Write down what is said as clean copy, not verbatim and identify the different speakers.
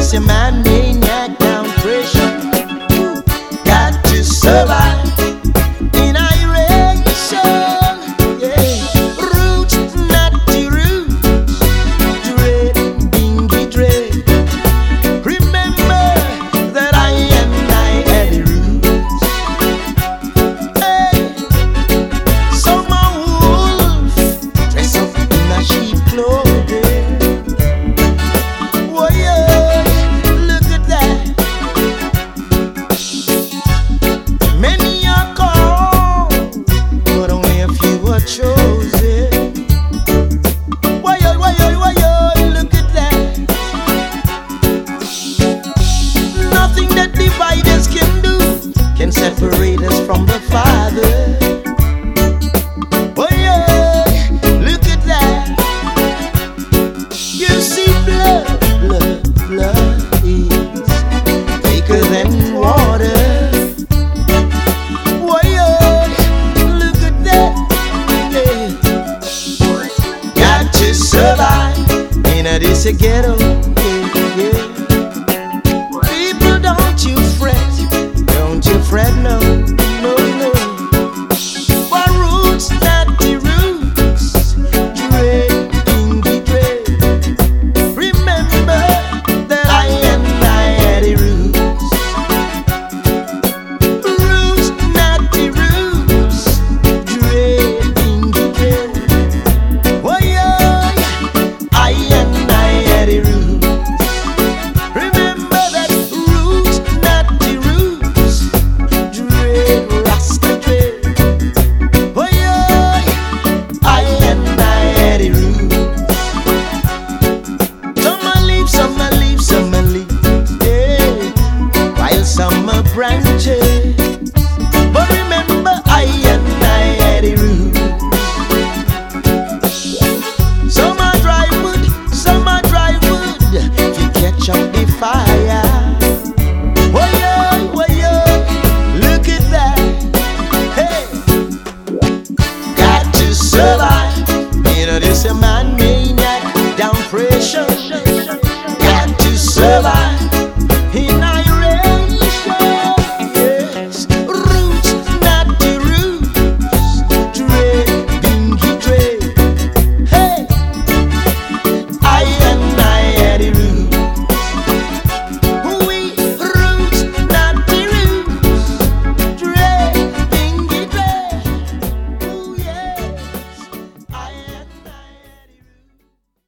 Speaker 1: This a man maniac down pressure. Got to survive in isolation. Yeah, roots not the roots. Dread, dingy dread. Remember that I am at the roots. Hey, so my wolf dress up in a sheep clothing. Whoa, yeah, look at that. Many are called, but only a few are chosen. Whoa, yeah, look at that. Nothing that divide us can separate us from the Father. Oh yeah, look at that. You see, blood is thicker than water. Oh yeah, look at that. Yeah. Got to survive in this ghetto. Yeah. People, don't you fret no.